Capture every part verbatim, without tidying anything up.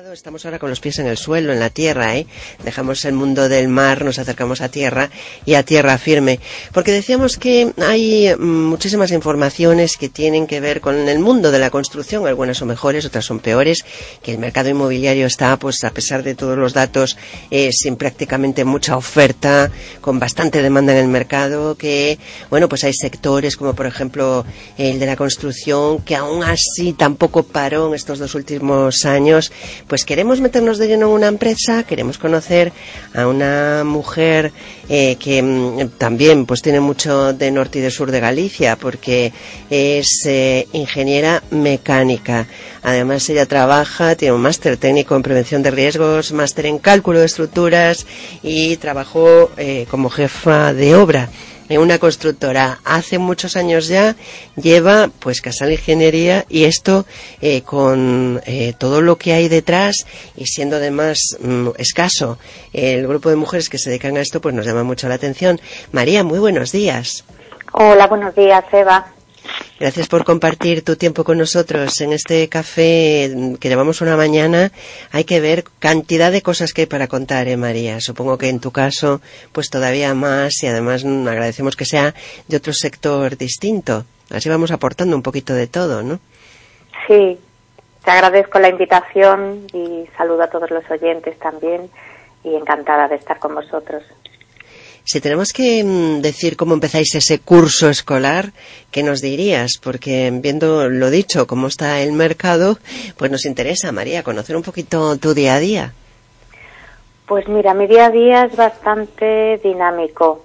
mercado, estamos ahora con los pies en el suelo, en la tierra, ¿eh? Dejamos el mundo del mar, nos acercamos a tierra y a tierra firme, porque decíamos que hay muchísimas informaciones que tienen que ver con el mundo de la construcción, algunas son mejores, otras son peores, que el mercado inmobiliario está, pues a pesar de todos los datos, eh, sin prácticamente mucha oferta, con bastante demanda en el mercado, que, bueno, pues hay sectores como por ejemplo el de la construcción, que aún así tampoco paró en estos dos últimos años. Pues queremos meternos de lleno en una empresa, queremos conocer a una mujer eh, que mm, también pues tiene mucho de norte y de sur de Galicia, porque es eh, ingeniera mecánica. Además ella trabaja, tiene un máster técnico en prevención de riesgos, máster en cálculo de estructuras y trabajó eh, como jefa de obra en una constructora hace muchos años ya. Lleva pues Casal Ingeniería, y esto eh, con eh, todo lo que hay detrás, y siendo además mm, escaso el grupo de mujeres que se dedican a esto, pues nos llama mucho la atención. María, muy buenos días. Hola, buenos días, Eva. Gracias por compartir tu tiempo con nosotros en este café que llevamos una mañana. Hay que ver cantidad de cosas que hay para contar, ¿eh, María? Supongo que en tu caso, pues todavía más, y además agradecemos que sea de otro sector distinto. Así vamos aportando un poquito de todo, ¿no? Sí, te agradezco la invitación y saludo a todos los oyentes también, y encantada de estar con vosotros. Si tenemos que mm, decir cómo empezáis ese curso escolar, ¿qué nos dirías? Porque viendo lo dicho, cómo está el mercado, pues nos interesa, María, conocer un poquito tu día a día. Pues mira, mi día a día es bastante dinámico.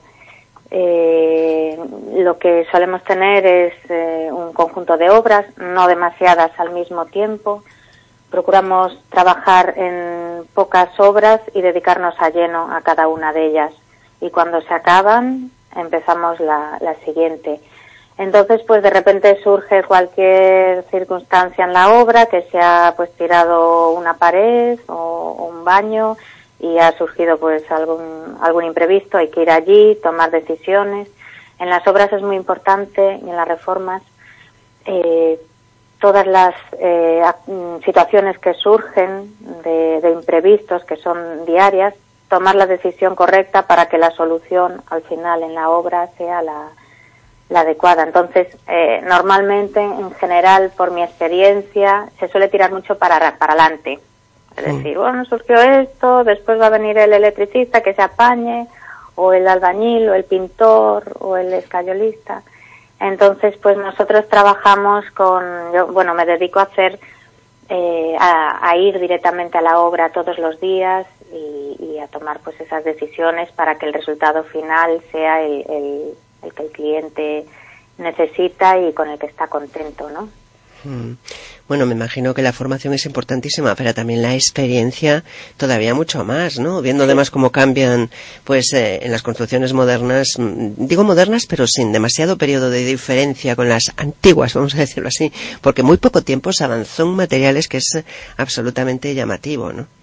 Eh, lo que solemos tener es eh, un conjunto de obras, no demasiadas al mismo tiempo. Procuramos trabajar en pocas obras y dedicarnos a lleno a cada una de ellas. Y cuando se acaban, empezamos la, la siguiente. Entonces, pues de repente surge cualquier circunstancia en la obra, que se ha pues tirado una pared o, o un baño, y ha surgido pues algún, algún imprevisto, hay que ir allí, tomar decisiones. En las obras es muy importante, y en las reformas, eh, todas las eh, situaciones que surgen de, de imprevistos, que son diarias, tomar la decisión correcta para que la solución al final en la obra sea la, la adecuada. Entonces, eh, normalmente, en general, por mi experiencia, se suele tirar mucho para para adelante. Es decir, bueno, surgió esto, después va a venir el electricista que se apañe, o el albañil, o el pintor, o el escayolista. Entonces, pues nosotros trabajamos con, yo, bueno, me dedico a hacer, eh, a, a ir directamente a la obra todos los días, y, y a tomar pues esas decisiones para que el resultado final sea el, el, el que el cliente necesita y con el que está contento, ¿no? Mm. Bueno, me imagino que la formación es importantísima, pero también la experiencia todavía mucho más, ¿no? Viendo además cómo cambian, pues, eh, en las construcciones modernas, digo modernas, pero sin demasiado periodo de diferencia con las antiguas, vamos a decirlo así, porque muy poco tiempo se avanzó en materiales, que es absolutamente llamativo, ¿no?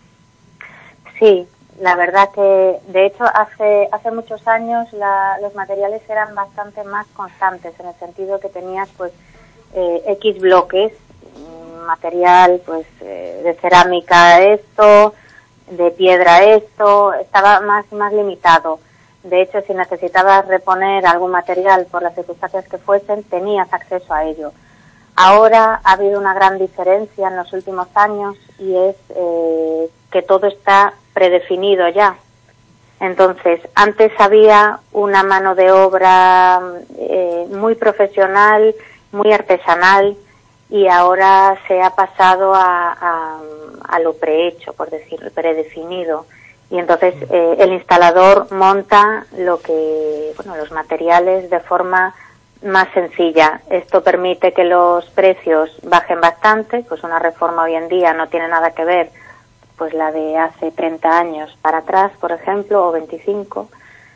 Sí, la verdad que, de hecho, hace hace muchos años la, los materiales eran bastante más constantes, en el sentido que tenías, pues, eh, X bloques, material, pues, eh, de cerámica esto, de piedra esto, estaba más más limitado. De hecho, si necesitabas reponer algún material por las circunstancias que fuesen, tenías acceso a ello. Ahora ha habido una gran diferencia en los últimos años, y es eh, que todo está predefinido ya. Entonces, antes había una mano de obra eh, muy profesional, muy artesanal, y ahora se ha pasado a, a, a lo prehecho, por decir, predefinido. Y entonces eh, el instalador monta lo que, bueno, los materiales de forma más sencilla. Esto permite que los precios bajen bastante, pues una reforma hoy en día no tiene nada que ver, pues la de hace treinta años para atrás, por ejemplo, o veinticinco,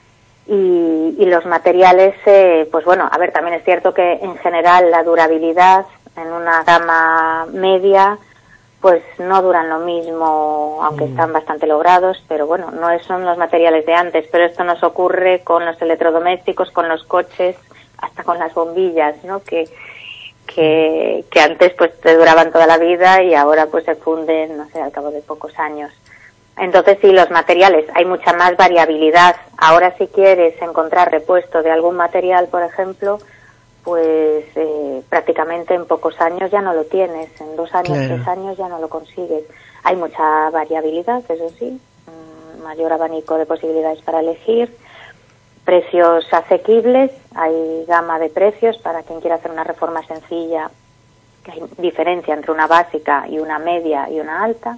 y, y los materiales, eh, pues bueno, a ver, también es cierto que en general la durabilidad en una gama media, pues no duran lo mismo, aunque están bastante logrados, pero bueno, no son los materiales de antes. Pero esto nos ocurre con los electrodomésticos, con los coches, hasta con las bombillas, ¿no? Que que, que antes pues te duraban toda la vida y ahora pues se funden, no sé, al cabo de pocos años. Entonces sí, los materiales, hay mucha más variabilidad. Ahora si quieres encontrar repuesto de algún material, por ejemplo, pues eh, prácticamente en pocos años ya no lo tienes, en dos años, claro. tres años ya no lo consigues. Hay mucha variabilidad, eso sí, mayor abanico de posibilidades para elegir, precios asequibles, hay gama de precios para quien quiera hacer una reforma sencilla, que hay diferencia entre una básica y una media y una alta,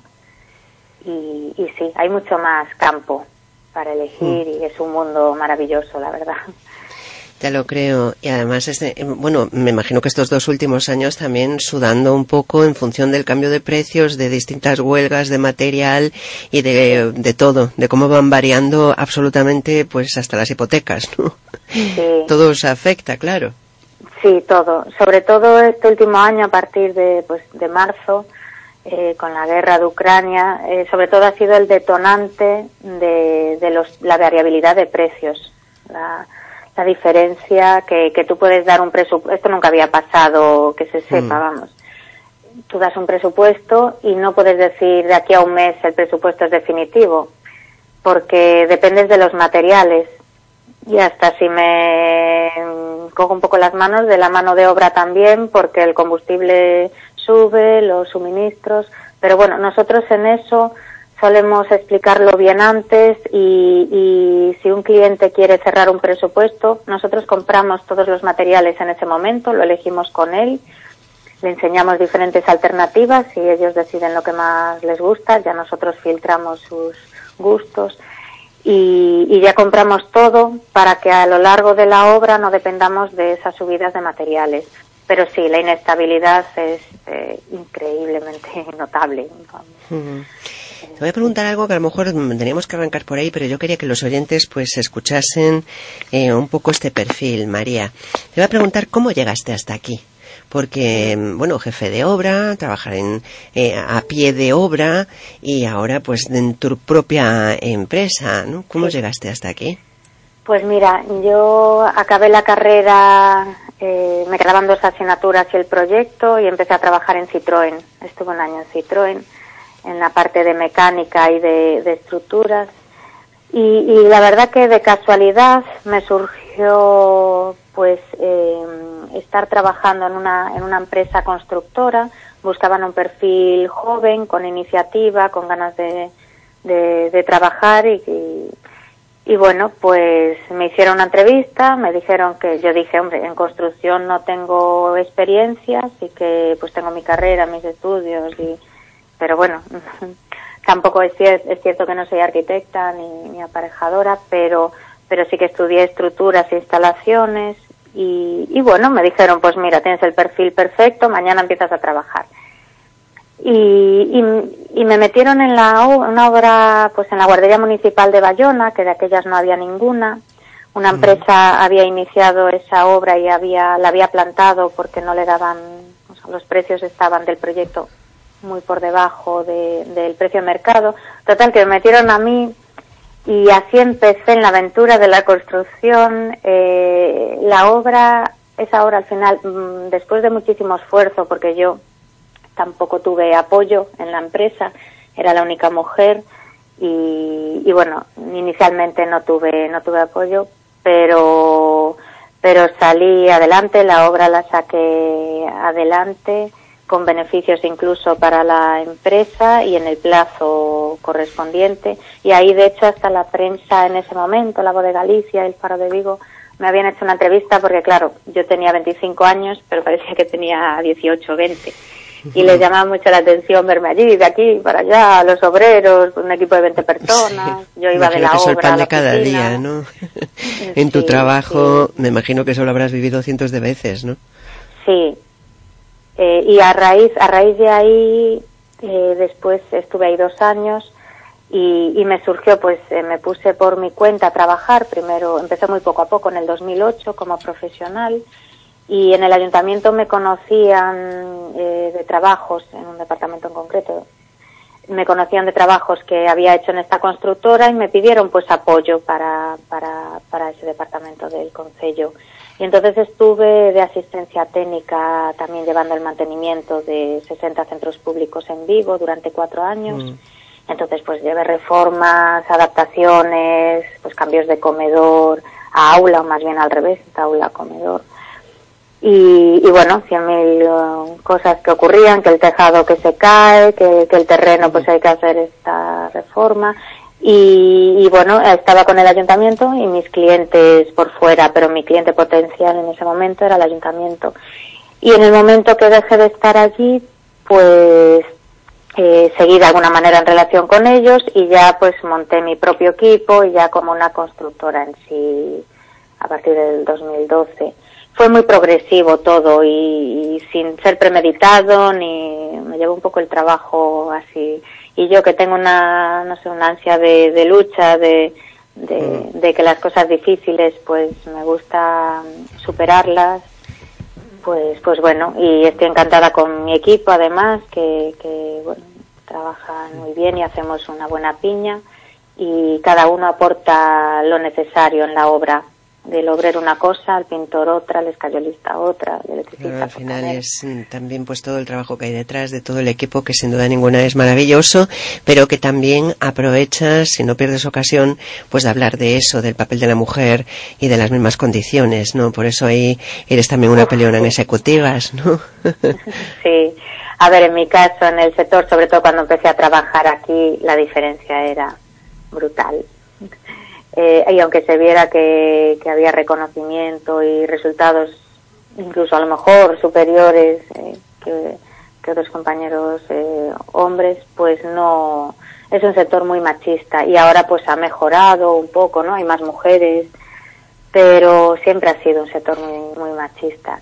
y, y sí, hay mucho más campo para elegir mm. y es un mundo maravilloso, la verdad. Ya lo creo, y además, este, bueno, me imagino que estos dos últimos años también sudando un poco en función del cambio de precios, de distintas huelgas de material y de, de todo, de cómo van variando absolutamente, pues hasta las hipotecas, ¿no? Sí. Todo os afecta, claro. Sí, todo. Sobre todo este último año, a partir de, pues, de marzo, eh, con la guerra de Ucrania, eh, sobre todo ha sido el detonante de, de los, la variabilidad de precios. La, la diferencia que, que tú puedes dar un presupuesto, esto nunca había pasado, que se sepa, mm. vamos. Tú das un presupuesto y no puedes decir de aquí a un mes el presupuesto es definitivo, porque dependes de los materiales. Y hasta si me cojo un poco las manos, de la mano de obra también, porque el combustible sube, los suministros, pero bueno, nosotros en eso solemos explicarlo bien antes y, y si un cliente quiere cerrar un presupuesto, nosotros compramos todos los materiales en ese momento, lo elegimos con él, le enseñamos diferentes alternativas y ellos deciden lo que más les gusta, ya nosotros filtramos sus gustos y, y ya compramos todo para que a lo largo de la obra no dependamos de esas subidas de materiales. Pero sí, la inestabilidad es eh, increíblemente notable. Uh-huh. Te voy a preguntar algo que a lo mejor teníamos que arrancar por ahí, pero yo quería que los oyentes pues escuchasen eh, un poco este perfil, María. Te voy a preguntar cómo llegaste hasta aquí. Porque, bueno, jefe de obra, trabajar en eh, a pie de obra y ahora pues en tu propia empresa, ¿no? ¿Cómo sí. llegaste hasta aquí? Pues mira, yo acabé la carrera, eh, me quedaban dos asignaturas y el proyecto y empecé a trabajar en Citroën. Estuve un año en Citroën, en la parte de mecánica y de, de estructuras. Y, y la verdad que de casualidad me surgió pues eh, estar trabajando en una, en una empresa constructora. Buscaban un perfil joven, con iniciativa, con ganas de, de, de trabajar y, y Y bueno, pues me hicieron una entrevista, me dijeron que, yo dije, hombre, en construcción no tengo experiencia, así que pues tengo mi carrera, mis estudios, y pero bueno, tampoco es, cier- es cierto que no soy arquitecta ni, ni aparejadora, pero pero sí que estudié estructuras e instalaciones, y, y bueno, me dijeron, pues mira, tienes el perfil perfecto, mañana empiezas a trabajar. Y, y, y me metieron en la una obra, pues en la guardería municipal de Bayona, que de aquellas no había ninguna. Una empresa había iniciado esa obra y había la había plantado porque no le daban, o sea, los precios estaban del proyecto muy por debajo de, del precio de mercado. Total, que me metieron a mí y así empecé en la aventura de la construcción. Eh, la obra, esa obra al final, después de muchísimo esfuerzo, porque yo tampoco tuve apoyo en la empresa, era la única mujer y, y bueno, inicialmente no tuve no tuve apoyo, pero pero salí adelante, la obra la saqué adelante con beneficios incluso para la empresa y en el plazo correspondiente, y ahí de hecho hasta la prensa en ese momento, La Voz de Galicia, El Faro de Vigo, me habían hecho una entrevista porque claro, yo tenía veinticinco años, pero parecía que tenía dieciocho o veinte. Y les llamaba mucho la atención verme allí, de aquí para allá, los obreros, un equipo de veinte personas. Sí, yo iba de la obra es el pan a la de cada oficina. día, ¿no? En tu sí, trabajo, sí. Me imagino que eso lo habrás vivido cientos de veces, ¿no? Sí. Eh, y a raíz, a raíz de ahí, eh, después estuve ahí dos años y, y me surgió, pues eh, me puse por mi cuenta a trabajar. Primero empecé muy poco a poco, en el dos mil ocho, como profesional. Y en el ayuntamiento me conocían eh, de trabajos, en un departamento en concreto, me conocían de trabajos que había hecho en esta constructora y me pidieron pues apoyo para, para, para ese departamento del concello. Y entonces estuve de asistencia técnica también llevando el mantenimiento de sesenta centros públicos en Vigo durante cuatro años. Mm. Entonces pues llevé reformas, adaptaciones, pues cambios de comedor a aula, o más bien al revés, de aula a comedor. Y, y bueno, cien mil uh, cosas que ocurrían, que el tejado que se cae, que, que el terreno pues hay que hacer esta reforma. Y, y bueno, estaba con el ayuntamiento y mis clientes por fuera, pero mi cliente potencial en ese momento era el ayuntamiento. Y en el momento que dejé de estar allí, pues eh, seguí de alguna manera en relación con ellos y ya pues monté mi propio equipo y ya como una constructora en sí a partir del dos mil doce. Fue muy progresivo todo y, y sin ser premeditado, ni me llevó un poco el trabajo así. Y yo que tengo una, no sé, una ansia de, de lucha, de, de, de que las cosas difíciles pues me gusta superarlas, pues, pues bueno, y estoy encantada con mi equipo además, que, que bueno, trabajan muy bien y hacemos una buena piña y cada uno aporta lo necesario en la obra. Del obrero una cosa, al pintor otra, al escayolista otra, al electricista. Claro, al final es también pues todo el trabajo que hay detrás de todo el equipo, que sin duda ninguna es maravilloso, pero que también aprovechas, si no pierdes ocasión, pues de hablar de eso, del papel de la mujer y de las mismas condiciones, ¿no? Por eso ahí eres también una peleona en ejecutivas, ¿no? Sí. A ver, en mi caso, en el sector, sobre todo cuando empecé a trabajar aquí, la diferencia era brutal. Eh, y aunque se viera que, que había reconocimiento y resultados incluso a lo mejor superiores eh, que, que otros compañeros eh, hombres, pues no, es un sector muy machista y ahora pues ha mejorado un poco, ¿no? Hay más mujeres, pero siempre ha sido un sector muy, muy machista.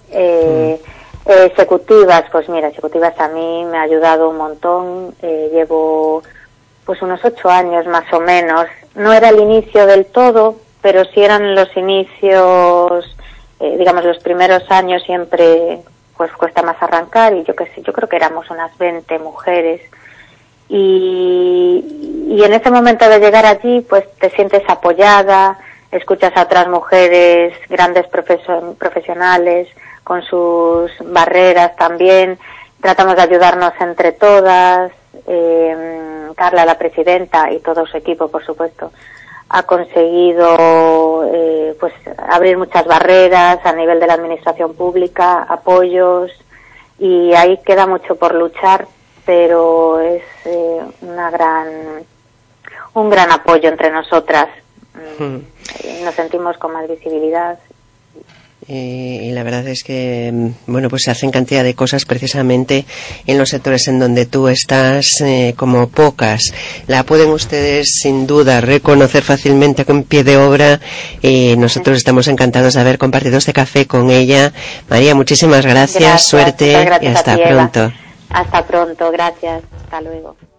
Eh, mm. eh, ejecutivas, pues mira, ejecutivas a mí me ha ayudado un montón, eh, llevo pues unos ocho años más o menos. No era el inicio del todo, pero sí eran los inicios, eh, digamos los primeros años siempre pues cuesta más arrancar y yo qué sé, yo creo que éramos unas veinte mujeres y, y en ese momento de llegar allí pues te sientes apoyada, escuchas a otras mujeres, grandes profesor, profesionales con sus barreras también, tratamos de ayudarnos entre todas. Eh, Carla, la presidenta, y todo su equipo, por supuesto, ha conseguido eh, pues abrir muchas barreras a nivel de la administración pública, apoyos, y ahí queda mucho por luchar, pero es eh, una gran un gran apoyo entre nosotras. Mm. Nos sentimos con más visibilidad. Eh, y la verdad es que, bueno, pues se hacen cantidad de cosas precisamente en los sectores en donde tú estás eh, como pocas. La pueden ustedes sin duda reconocer fácilmente con pie de obra y nosotros estamos encantados de haber compartido este café con ella. María, muchísimas gracias, gracias suerte gracias y hasta a ti, pronto. Eva. Hasta pronto, gracias, hasta luego.